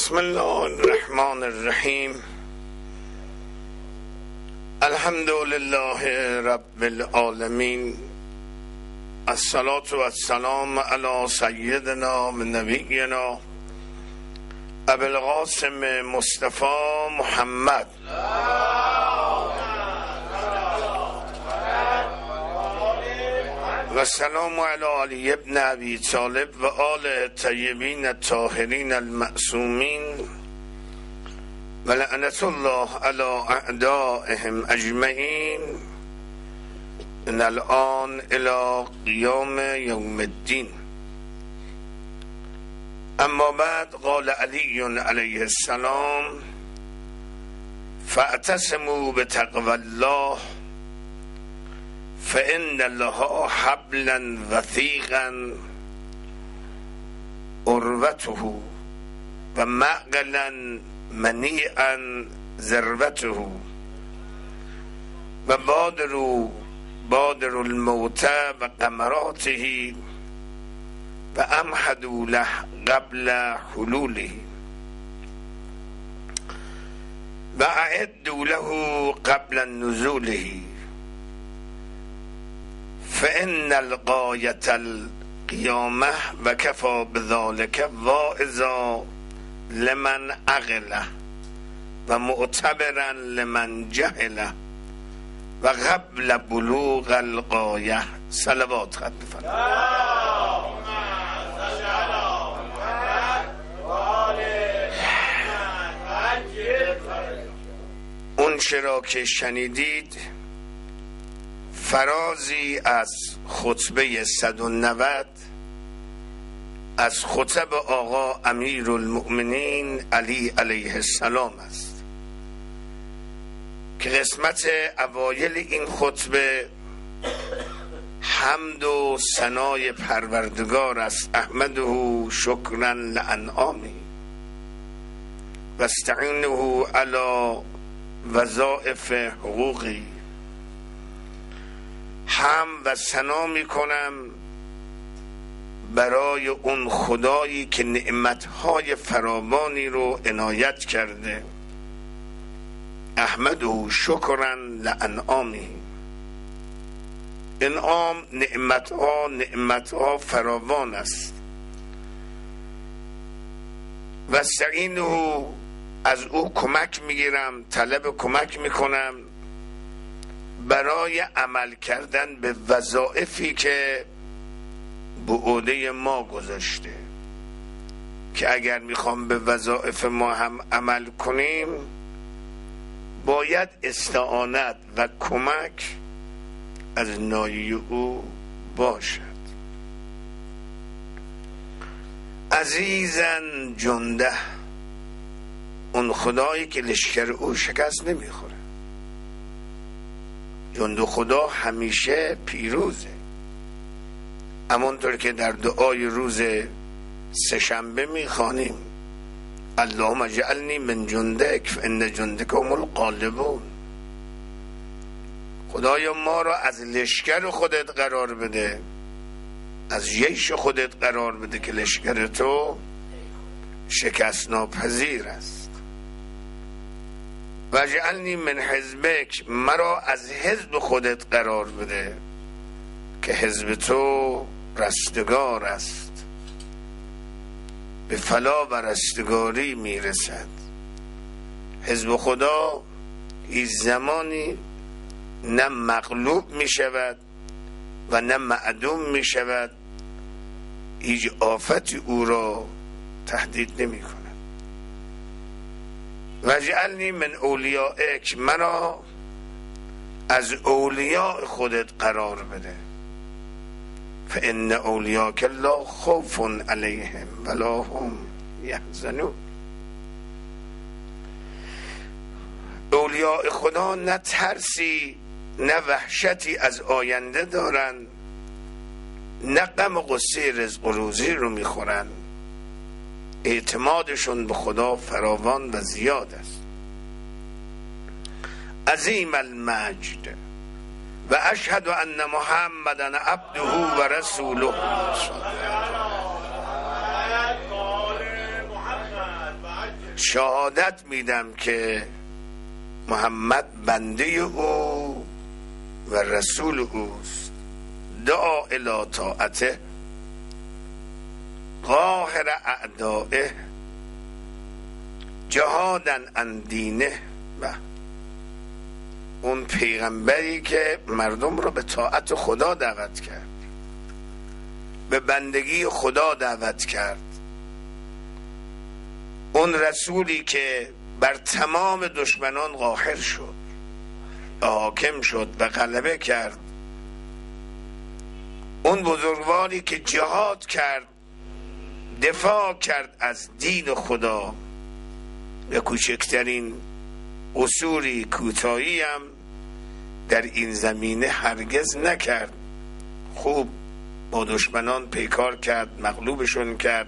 بسم الله الرحمن الرحیم. الحمد لله رب العالمین. الصلاة و السلام علی سیدنا و نبینا ابی القاسم مصطفی محمد و سلام علی علی ابن ابی طالب و آل الطیبین الطاهرین المعصومین و لعنت الله علی اعدائهم اجمعین من الان الی قیام یوم الدین. اما بعد قال علی علیه السلام فاعتصموا بتقوی الله فإن لها حبلا وثيقا عروته و معقلا منیعا ذروته و بادر الموت و قمراته و امهدوا له قبل حلوله و اعدوا له قبل نزوله فإن الغایة القیامة و کفا بذلك واعظا لمن عقله و معتبرا لمن جهله و قبل بلوغ الغایه. صلوات ختم فرمایید. اون چرا که شنیدید فرازی از خطبه 190 از خطب آقا امیرالمؤمنین علی علیه السلام است که قسمت اوایل این خطبه حمد و ثنای پروردگار است. احمده شکرا لانعامی و استعینه علی وظایف حقوقی. هم و ثنا می کنم برای اون خدایی که نعمتهای فراوانی رو عنایت کرده. احمده شکرا لانعامی. انعام نعمتها فراوان است. و استعینه از او کمک میگیرم، طلب کمک میکنم برای عمل کردن به وظایفی که به عهده ما گذاشته، که اگر میخوام به وظایف ما هم عمل کنیم باید استعانت و کمک از نایه او باشد. عزیزن جنده، اون خدایی که لشکر او شکست نمیخوره. جند خدا همیشه پیروزه. همانطور که در دعای روز سه‌شنبه میخوانیم اللهم اجعلنی من جندک فان جندک هم الغالبون. خدایا ما را از لشکر خودت قرار بده، از جیش خودت قرار بده که لشکر تو شکست ناپذیر است. و اجعلنی من حزبک، مرا از حزب خودت قرار بده که حزب تو رستگار است، به فلاح و رستگاری میرسد. حزب خدا هیچ زمانی نه مغلوب میشود و نه معدوم میشود. هیچ آفتی او را تهدید نمی کند. و اجعلنی من اولیائک، مرا از اولیاء خودت قرار بده. فان اولیاءک لا خوف علیهم ولا هم یحزنون. اولیاء خدا نه ترسی نه وحشتی از آینده دارن، نه غم و غصه رزق و روزی رو میخورن. اعتمادشون به خدا فراوان و زیاد است. عظیم المجد و اشهد ان محمدن عبده و رسوله. شهادت میدم که محمد بنده او و رسول اوست، دعا الی طاعته قاهر اعدائه جهادا عن دینه. و اون پیغمبری که مردم رو به طاعت خدا دعوت کرد، به بندگی خدا دعوت کرد، اون رسولی که بر تمام دشمنان قاهر شد، حاکم شد و غلبه کرد، اون بزرگواری که جهاد کرد، دفاع کرد از دین خدا و کوچکترین قصوری کوتاهی هم در این زمینه هرگز نکرد. خوب با دشمنان پیکار کرد، مغلوبشون کرد،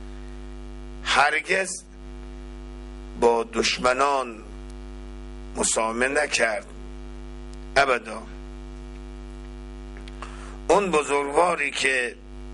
هرگز با دشمنان مسامحه نکرد ابدا. اون بزرگواری که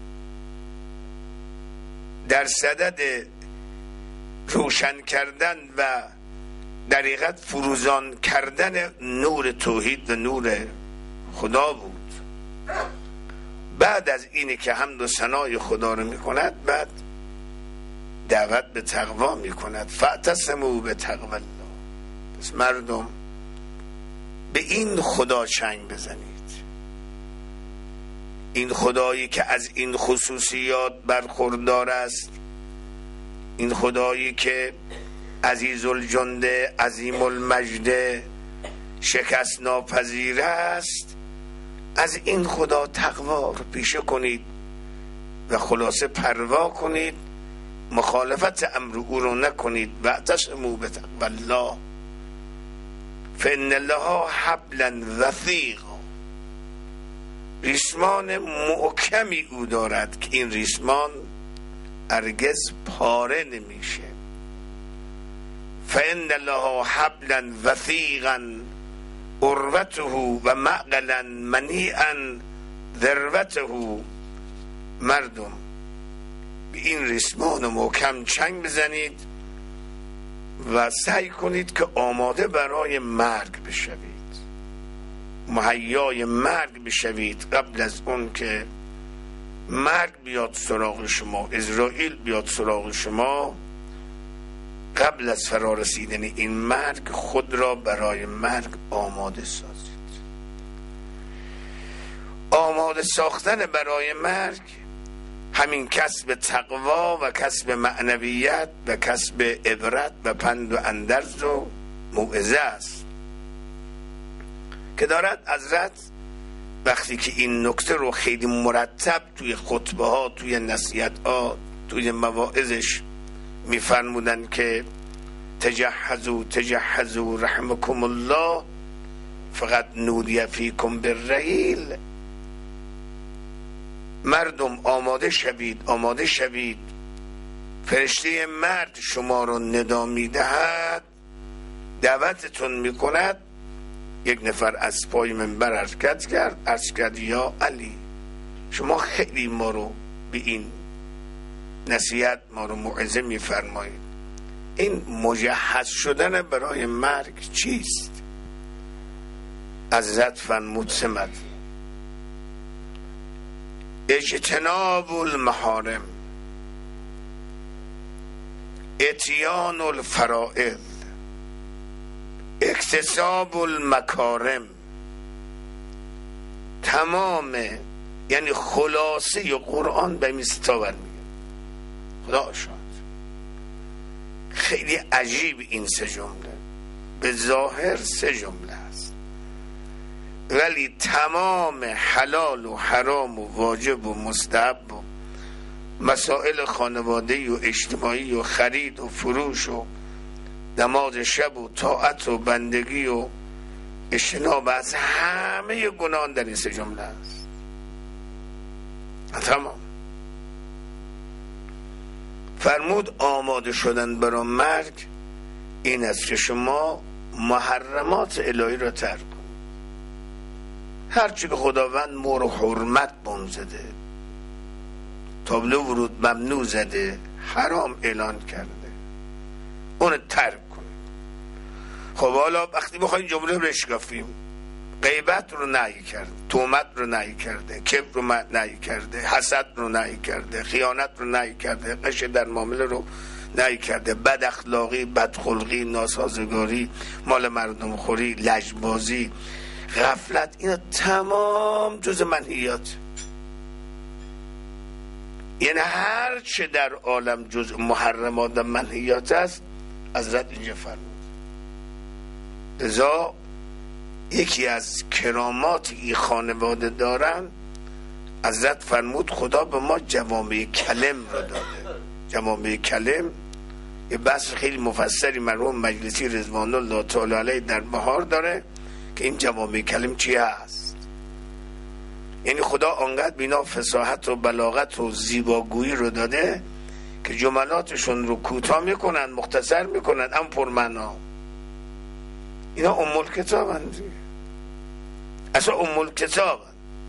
در صدد روشن کردن و دقیقت فروزان کردن نور توحید و نور خدا بود، بعد از اینی که حمد و ثنای خدا رو میکند، بعد دعوت به تقوا میکند. فاعتصموا بتقوی الله. پس مردم به این خدا چنگ بزنید، این خدایی که از این خصوصیات برخوردار است، این خدایی که عزیز الجنده، عظیم المجد، شکست ناپذیر است. از این خدا تقوا رو پیشه کنید و خلاصه پروا کنید، مخالفت امر او رو نکنید. واعتصموا بتقوی الله فإن الله حبلا وثیقا. ریسمان محکمی او دارد که این ریسمان هرگز پاره نمیشه. فإن الله حبلا وثیقا عروته و معقلا منیعا ذروته. مردم به این ریسمان محکم چنگ بزنید و سعی کنید که آماده برای مرگ بشوید، مهیای مرگ بشوید قبل از اون که مرگ بیاد سراغ شما، عزرائیل بیاد سراغ شما. قبل از فرارسیدن این مرگ خود را برای مرگ آماده سازید. آماده ساختن برای مرگ همین کسب تقوا و کسب معنویت و کسب عبرت و پند و اندرز و موعظه است که دارد حضرت وقتی که این نکته رو خیلی مرتب توی خطبه ها، توی نصیحت ها، توی مواعظش میفرمودن که تجهزوا تجهزوا رحمكم الله فقط نودی فیکم بالرحیل. مردم آماده شوید، آماده شوید، فرشته مرد شما رو ندا میدهد، دعوتتون میکند. یک نفر از پای منبر حرکت کرد، عرض کرد یا علی شما خیلی ما رو به این نصیحت، ما رو موعظه میفرمایید، این مجهز شدن برای مرگ چیست؟ حضرت فرمود سمت اجتناب المحارم، اتیان الفرائض، اکتساب المکارم. تمام یعنی خلاصه قرآن به مستاور میگه. خدا شاد. خیلی عجیب این سه جمله، به ظاهر سه جمله است ولی تمام حلال و حرام و واجب و مستحب و مسائل خانوادگی و اجتماعی و خرید و فروش و نماز شب و طاعت و بندگی و اجتناب از همه گناه در این سه جمله است. تمام. فرمود آماده شدن برای مرگ این است که شما محرمات الهی را ترک کنید. هرچی که خداوند مهر و حرمت بم زده، تابلو ورود ممنوع زده، حرام اعلان کرده، اون ترک کنید. خب حالا وقتی بخواین جمله رو اشکافیم، غیبت رو نهی کرده، تهمت رو نهی کرده، کبر رو نهی کرده، حسد رو نهی کرده، خیانت رو نهی کرده، غش در معامله رو نهی کرده، بد اخلاقی، بدخلقی، ناسازگاری، مال مردم خوری، لجبازی، غفلت، اینا تمام جز منهیات. یعنی هر چه در عالم جز محرمات و منهیات است حضرت اینجا فرمود. لذا یکی از کراماتی این خانواده دارن، حضرت فرمود خدا به ما جوامع کلم رو داده. جوامع کلم یه بحث خیلی مفصلی مرحوم مجلسی رضوان الله تعالی علیه در بهار داره که این جوامع کلم چی هست. یعنی خدا آنقدر بینا فصاحت و بلاغت و زیباگویی رو داده که جملاتشون رو کوتاه میکنن، مختصر میکنن، اما پرمعنا. اینا ام الکتابن، اصلا ام الکتابن.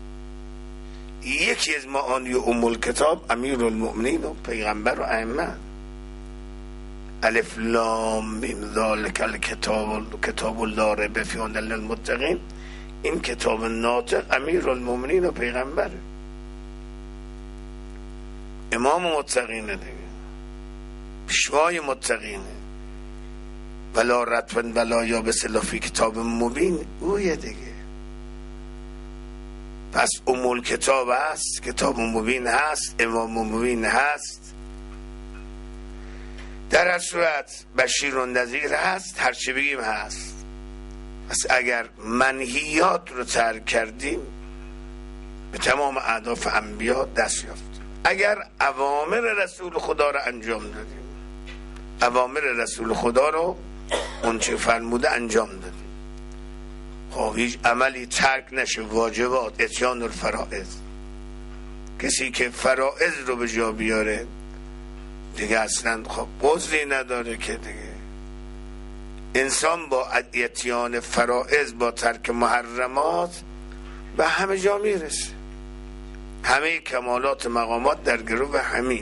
یکی از معانی ام الکتاب امیرالمؤمنین و پیغمبر و ائمه. الف لام میم ذالک الکتاب کتاب لا ریب فیه هدی للمتقین. این کتاب ناطق امیرالمؤمنین و پیغمبره، امام متقینه دیگه، پیشوای متقینه. ولا رطب ولا یابس الا فی کتاب مبین، اویه دیگه. پس ام الکتاب هست، کتاب مبین هست، امام مبین هست، در هر صورت بشیر و نذیر هست، هر چی بگیم هست. پس اگر منهیات رو ترک کردیم به تمام اهداف انبیا دست یافتیم. اگر اوامر رسول خدا رو انجام دادیم، اوامر رسول خدا رو اون چه فرموده انجام دادیم، خب هیچ عملی ترک نشه. واجبات، اتیان الفرائض. کسی که فرائض رو به جا بیاره دیگه اصلا خب عذری نداره که دیگه. انسان با اتیان فرائض، با ترک محرمات به همه جا میرسه. همه کمالات مقامات در گروه همین.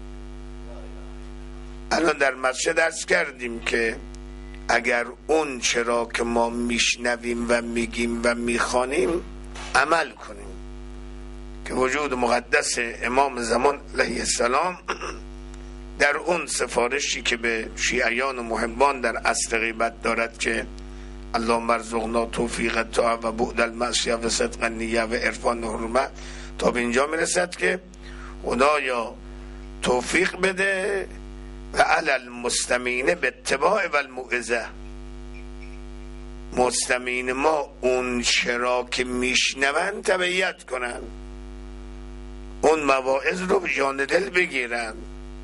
الان در مسجد درس کردیم که اگر اون چرا که ما میشنویم و میگیم و میخوانیم عمل کنیم، که وجود مقدس امام زمان علیه السلام در اون سفارشی که به شیعیان و محبان در اصل غیبت دارد که اللهم ارزقنا توفیق طاعه و بعد المعصیه و صدق النیه و عرفان و حرمت، تا به اینجا میرسد که خدایا توفیق بده و علی المستمعین به اتباع و الموعظه. مستمعین ما اون چرا که میشنون تبعیت کنن، اون مواعظ رو به جان دل بگیرن.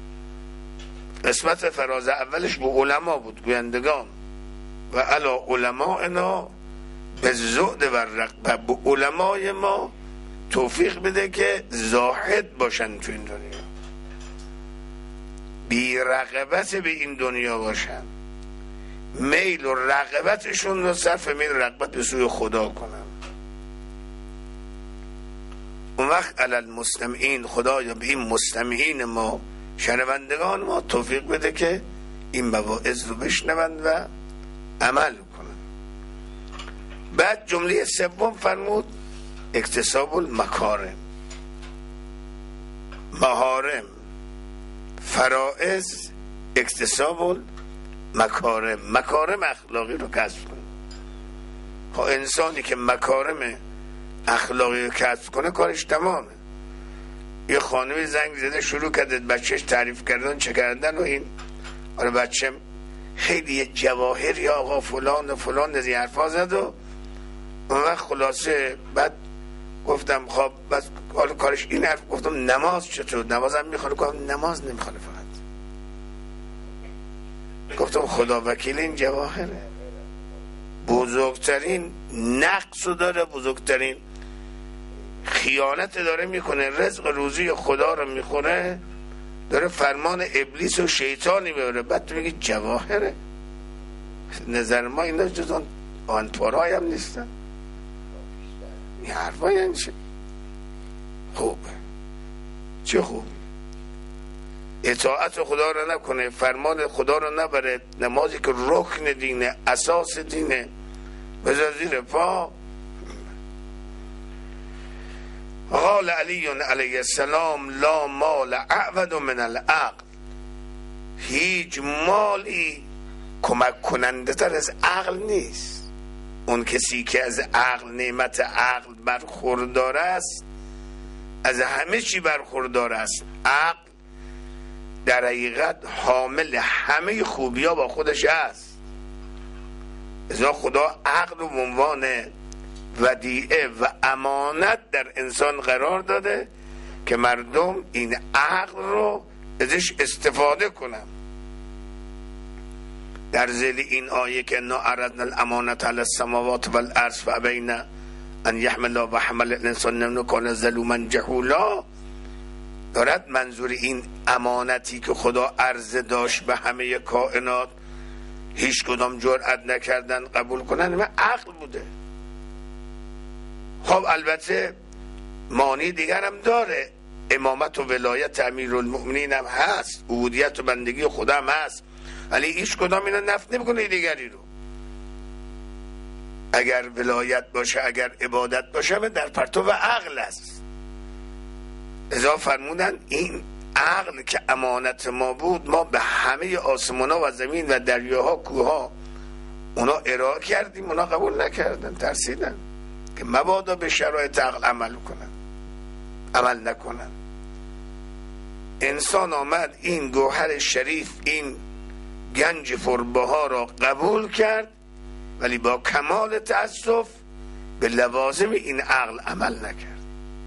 قسمت فراز اولش به علما بود، گویندگان. و علی علمائنا به زهد و رغبه، به علمای ما توفیق بده که زاهد باشن تو این دنیا، بی رغبت به این دنیا باشن، میل و رغبتشون رو صرف میل رغبت به سوی خدا کنن. اون وقت علی المستمعین، خدایا به این مستمعین ما، شنوندگان ما توفیق بده که این مواعظ رو بشنوند و عمل کنند. بعد جمله سوم فرمود اکتساب المکارم. محارم، فرائض، اکتساب المکارم. مکارم اخلاقی رو کسب کنه. خب انسانی که مکارم اخلاقی رو کسب کنه کارش تمامه. یه خانمی زنگ زده شروع کرده بچهش تعریف کردن چه کردن و این آره بچم خیلی یه جواهری آقا فلان و فلان از این حرفا زد و اون وقت خلاصه بعد گفتم خب بس حالا کارش این حرف. گفتم نماز چطور؟ نمازم میخوانه؟ گفتم نماز نمیخوانه فقط. گفتم خدا وکیل این جواهره بزرگترین نقص داره، بزرگترین خیانت داره میکنه، رزق روزی خدا رو میخوره، داره فرمان ابلیس و شیطانی میبره. بعد تو میگی جواهره؟ نظر ما اینا جز آنپارای هم نیستن. این حرفا یعنی چه؟ خوبه چه خوب. اطاعت خدا رو نکنه، فرمان خدا رو نبره، نمازی که رکن دینه، اساس دینه، بذار زیر پا. قال علی علیه السلام لا مال اعود من العقل، هیچ مالی کمک کننده تر از عقل نیست. اون کسی که از عقل، نعمت عقل برخوردار است، از همه چی برخوردار است. عقل در حقیقت حامل همه خوبی ها با خودش است. ازا خدا عقل رو به عنوان ودیعه و امانت در انسان قرار داده که مردم این عقل رو ازش استفاده کنن. در ذیل این آیه که انا عرضنا الامانة علی السماوات والارض فابین ان یحملها و حمل الانسان انه کان ظلوما جهولا، دارد منظور این امانتی که خدا عرضه داشت به همه کائنات، هیچ کدام جرأت نکردن قبول کنن، و عقل بوده. خب البته معنی دیگر هم داره، امامت و ولایت امیرالمؤمنین هم هست، عبودیت و بندگی خدا هم هست، ولی هیچ کدام اینا نفی نمیکنه دیگری رو. اگر ولایت باشه، اگر عبادت باشه، در پرتو عقل است. ازا فرمودن این عقل که امانت ما بود، ما به همه آسمان‌ها و زمین و دریاها، کوهها، اونا ارائه کردیم، اونا قبول نکردن، ترسیدن که مبادا به شرایط عقل عمل نکنن. انسان آمد این گوهر شریف، این گنج فربها را قبول کرد، ولی با کمال تأسف به لوازم این عقل عمل نکرد.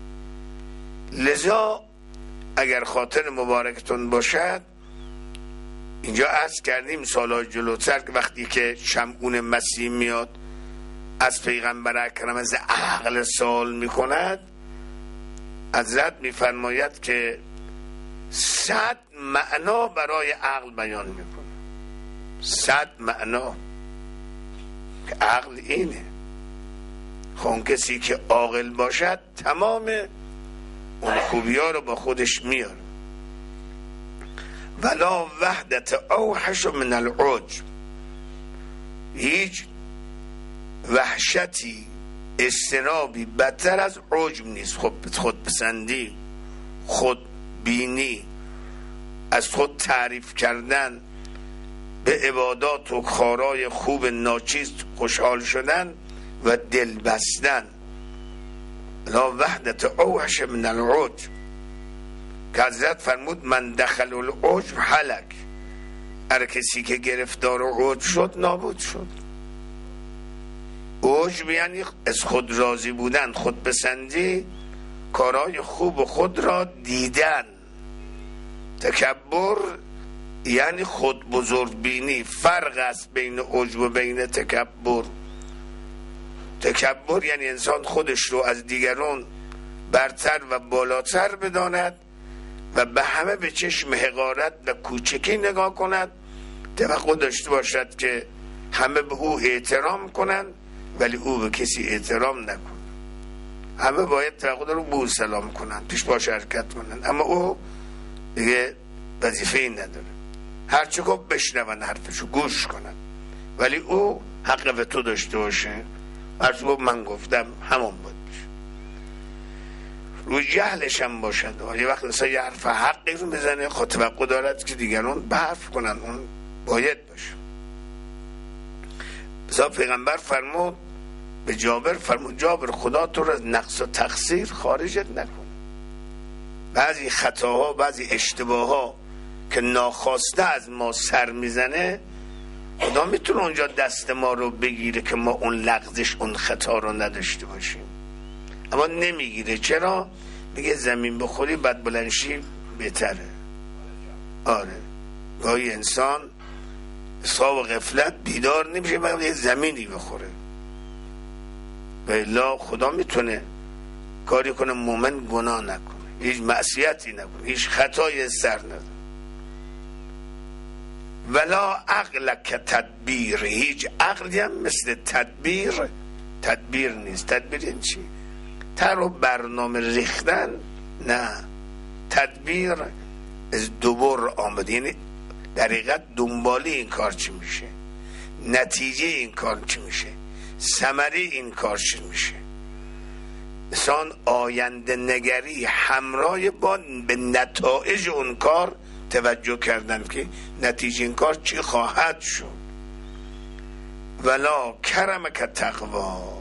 لذا اگر خاطر مبارکتون باشد، اینجا عرض کردیم سالهای جلوتر که وقتی که شمعون مسیح میاد از پیغمبر اکرم از عقل سوال میکند، حضرت میفرماید که 100 معنا برای عقل بیان میکنه. 100 معنا که عقل اینه. خون کسی که عاقل باشد تمام اون خوبی ها رو با خودش میاره. ولا وحدت اوحش من العجب، هیچ وحشتی، استنابی بدتر از عجب نیست. خودپسندی، خودبینی، از خود تعریف کردن، به عبادات و کارهای خوب ناچیز خوشحال شدن و دل بستن. لا وحدت اوحش من العجب، که حضرت فرمود من دخل العجب هلک، هر کسی که گرفتار عجب شد نابود شد. عجب یعنی از خود راضی بودن، خودپسندی، کارهای خوب خود را دیدن. تکبر یعنی خود بزرگ بینی. فرق است بین عجب و بین تکبر. تکبر یعنی انسان خودش رو از دیگران برتر و بالاتر بداند و به همه به چشم حقارت و کوچکی نگاه کند، توقع داشته باشد که همه به او احترام کنند ولی او به کسی احترام نکنه. همه باید توقع رو به او سلام کنند، پیش باش حرکت کنند، اما او دیگه وظیفه‌ای نداره. هرچه گفت بشنون، حرفشو گوش کنند، ولی او حق به تو داشته باشه. هرچه گفت من گفتم همون بود بشه. روی جهلش هم باشد. یه وقت مثلا یه حرف حقی رو بزنه، خود توقع دارد که دیگران برف کنن، اون باید باشه. بسا پیغمبر فرمود به جابر، فرمود جابر خدا تو رو از نقص و تقصیر خارجت نکن. بعضی خطاها، بعضی اشتباهها که ناخواسته از ما سر میزنه، خدا میتونه اونجا دست ما رو بگیره که ما اون لغزش، اون خطا رو نداشته باشیم، اما نمیگیره. چرا؟ میگه زمین بخوری بعد بلنشی بهتره. آره، گاهی انسان خواب و غفلت بیدار نمیشه، باید یه زمینی بخوره. و الا خدا میتونه کاری کنه مومن گناه نکنه، هیچ معصیتی نکنه، هیچ خطای سر نداره. ولا عقل که تدبیر، هیچ عقلی هم مثل تدبیر نیست. تدبیر این چی؟ تر و برنامه ریختن؟ نه. تدبیر از دوبار آمده، یعنی در حقیقت دنبالی این کار چی میشه، نتیجه این کار چی میشه، ثمره این کار چی میشه. انسان آینده نگری همراه با به نتایج اون کار توجه کردن که نتیجه این کار چی خواهد شد. ولا کرمک تقوا،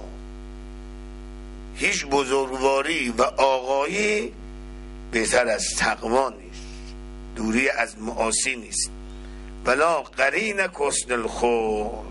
هیچ بزرگواری و آقایی بهتر از تقوا نیست، دوری از معاصی نیست. ولا قرین حسن الخلق،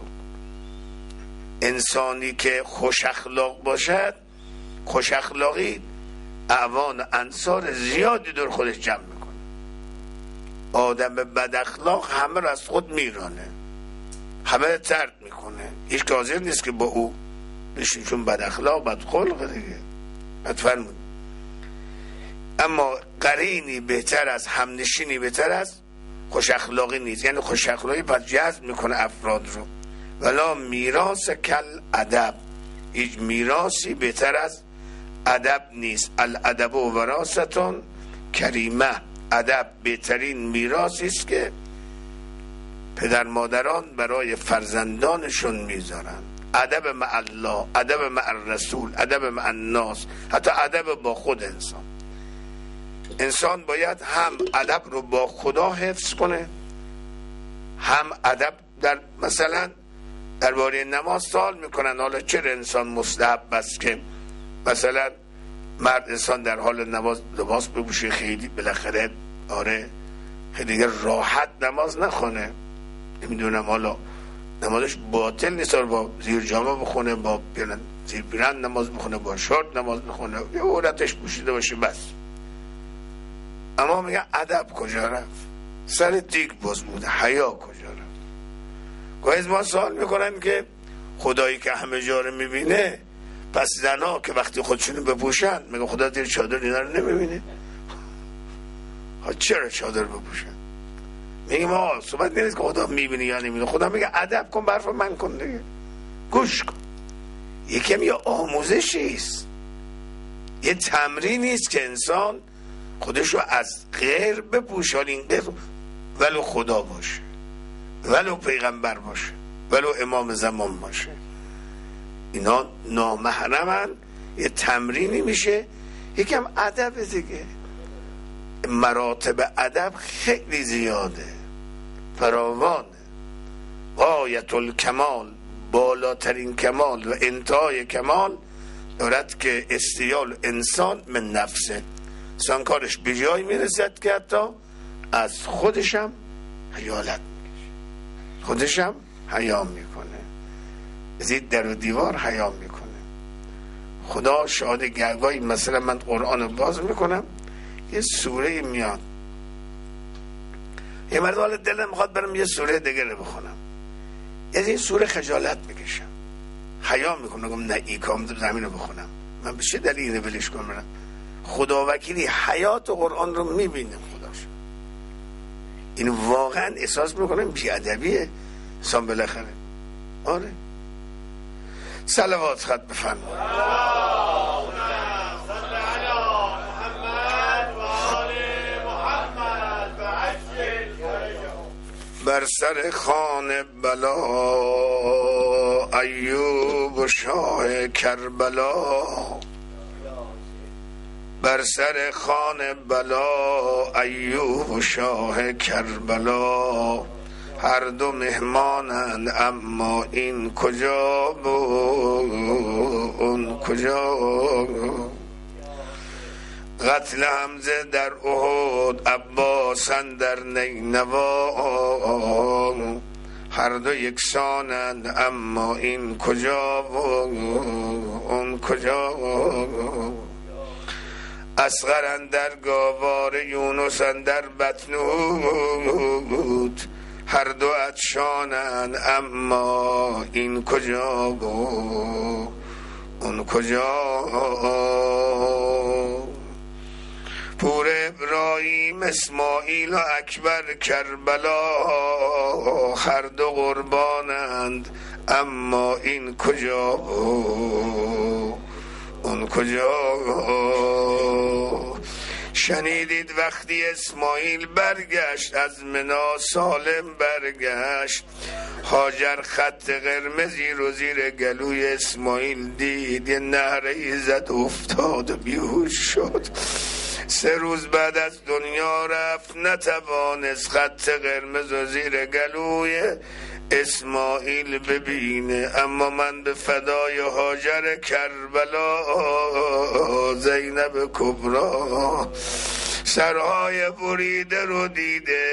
انسانی که خوش اخلاق باشد، خوش اخلاقی اعوان انصار زیادی دور خودش جمع میکنه. آدم بد اخلاق همه رو از خود میرانه، همه رو طرد میکنه، هیچ که حاضر نیست که با او بشین، چون بد اخلاق بد خلقه دیگه. فرمود اما قرینی بهتر از همنشینی بهتر از خوش اخلاقی نیست، یعنی خوش اخلاقی پس جذب میکنه افراد رو. ولا میراث کل ادب، هیچ میراثی بهتر از ادب نیست. الادب و وراثتون کریمه، ادب بهترین میراثی است که پدر مادران برای فرزندانشون میذارن. ادب مع الله، ادب مع الرسول، ادب مع الناس، حتی ادب با خود انسان. انسان باید هم ادب رو با خدا حفظ کنه، هم ادب در مثلا درباره نماز سوال میکنن حالا چرا انسان مستحب است که مثلا مرد انسان در حال نماز لباس بپوشه، خیلی بالاخره آره خیلی دیگه راحت نماز نخونه، نمیدونم حالا نمازش باطل نیست، با زیر جامه بخونه، با زیر پیرن نماز بخونه، با شورت نماز بخونه، یه عورتش پوشیده باشه بس. اما میگن ادب کجا رفت؟ سر دیگ باز بوده، حیا کجا رفت؟ گاهی از ما سوال میکنن که خدایی که همه جا رو میبینه، پس زنها که وقتی خودشونو بپوشن میگن خدا دیر چادر اینا رو نمیبینه؟ چرا چادر بپوشن؟ میگم آقا صحبت نیست که خدا میبینه یا نمیبینه، خدا میگه ادب کن، برف من کن دیگه، گوش کن. یکم یه آموزشیست، یه تمرینی است که انسان خودشو از غیر بپوشه، این غیر ولو خدا باشه، ولو پیغمبر باشه، ولو امام زمان باشه، اینا نامحرمن، یه تمرینی میشه. یکم ادب دیگه، مراتب ادب خیلی زیاده، فراوانه. غایت الکمال، بالاترین کمال و انتهای کمال دارد که استیال انسان من نفسه، انسان کارش به جایی میرسد که حتی از خودشم حیالت میکشه، خودشم حیا میکنه، زید در و دیوار حیا میکنه. خدا شاهد گرگاهی مثلا من قرآن رو باز میکنم، یه سوره میاد، یه مرد حال دلم میخواد برم یه سوره دیگه رو بخونم، از این سوره خجالت میکشم، حیا میکنم، نگم نه ای کام زمین رو بخونم، من به چه دلیل اینو بلش کنم؟ خدا وکیلی حیات قرآن رو میبینم، خداش این واقعا احساس میکنم بی ادبیه انسان بالاخره. آره صلوات خط بفرمایید. بر سر خان بلا ایوب شاه کربلا، بر سر خان بلا ایوب شاه کربلا، هر دو مهمانند اما این کجا بود اون کجا بود. قتل حمزه در احد، عباس در نینوا، هر دو یکسانند اما این کجا بود اون کجا بود. اصغر اندر گاوار، یونس اندر بطنود، هر دو عطشانند اما این کجا بود اون کجا. پور ابراهیم اسماعیل و اکبر کربلا، هر دو قربانند اما این کجا بود اون کجا. شنیدید وقتی اسماعیل برگشت از منا سالم برگشت، هاجر خط قرمزی رو زیر گلوی اسماعیل دید، یه نعره‌ای زد افتاد و بیهوش شد. 3 روز بعد از دنیا رفت، نتوانست خط قرمز و زیر گلوی اسماعیل ببینه. اما من به فدای هاجر کربلا، زینب کبرا، سرهای بریده رو دیده،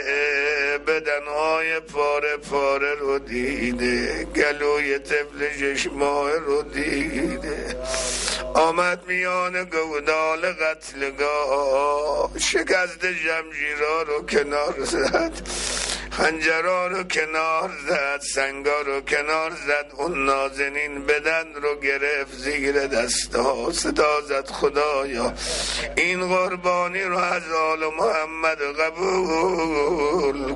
بدنهای پاره پاره رو دیده، گلوی طفل 6 ماه رو دیده. آمد میان گودال قتلگاه، شکست جمشیرها رو کنار زد، خنجرها رو کنار زد، سنگا رو کنار زد، اون نازنین بدن رو گرفت زیر دستا، صدا زد خدایا این قربانی رو از آل محمد قبول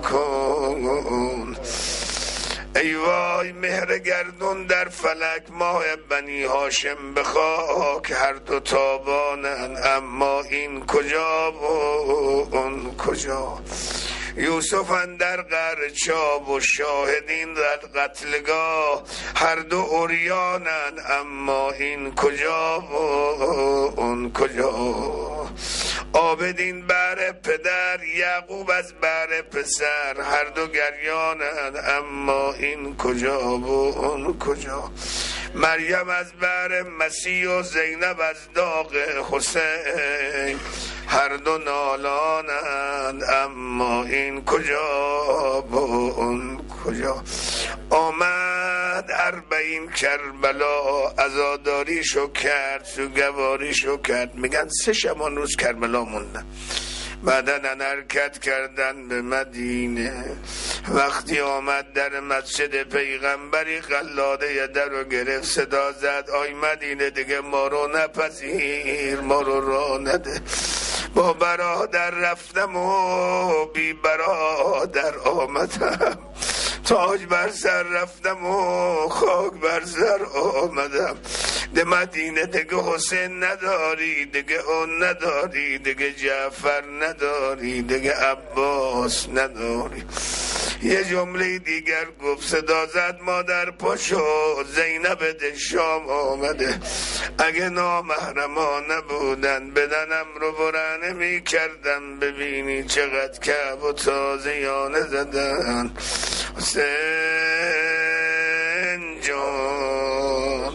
کن. ای وای مهر گردون در فلک، ماه بنی هاشم به خاک، هر دو تابانن اما این کجا و اون کجا. یوسف اندر قعر چاب و شاهدین در قتلگاه، هر دو عریانن اما این کجا و اون کجا. عابدین بر پدر، یعقوب از بر پسر، هر دو گریانن اما این کجا و اون کجا. مریم از بر مسیح و زینب از داغ حسین، هر دو نالانند اما این کجا و اون کجا. آمد 40 کربلا، عزاداریشو کرد، سوگواریشو کرد. میگن 3 شبانروز کربلا موندن، بعدن حرکت کردن به مدینه. وقتی آمد در مسجد پیغمبری، قلاده در رو گرفت، صدا زد آی مدینه دیگه ما رو نپذیر، ما رو راه نده. با برادر رفتم و بی برادر آمدم، تاج بر سر رفتم و خاک بر سر آمدم. ده مدینه دیگه حسین نداری، دیگه اون نداری، دیگه جعفر نداری، دیگه عباس نداری. یه جمله دیگر گفت، صدا زد مادر پاشو، زینب ده شام آمده. اگه نامحرمان نبودن بدنم رو برهنه می کردم، ببینی چقدر کعب و تازیانه زدن. حسین جان،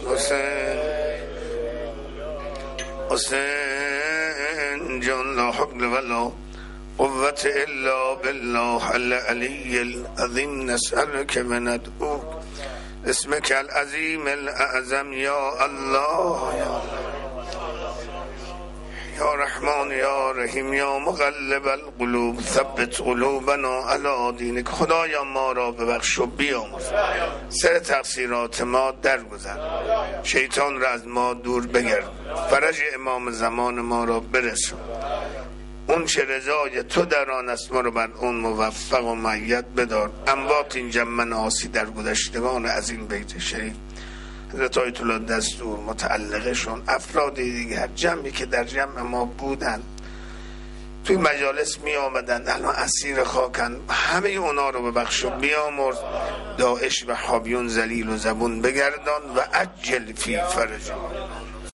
حسین جان، لا حول ولا قوة الا بالله العلی العظیم. نسألك وندعوك اسمك العظیم الاعظم یا الله یا رحمان یا رحیم یا مقلب القلوب ثبت قلوبنا علی دینک. خدایا ما را ببخش و بیامرز، سر تقصیرات ما درگذر، شیطان را از ما دور بگرد، فرج امام زمان ما را برسون. اون چه رضای تو در آن است ما رو بر اون موفق و مؤید بدار. اموات این جمع ناسی در گذشتگان از این بیت شریف، حضرت آیت الله دستور متعلقه شون، افراد دیگر جمعی که در جمع ما بودن توی مجالس می آمدن، الان اسیر خاکن، همه اونا رو ببخش و بیامرز. داعش و حابیون ذلیل و زبون بگردان و عجل فی فرج.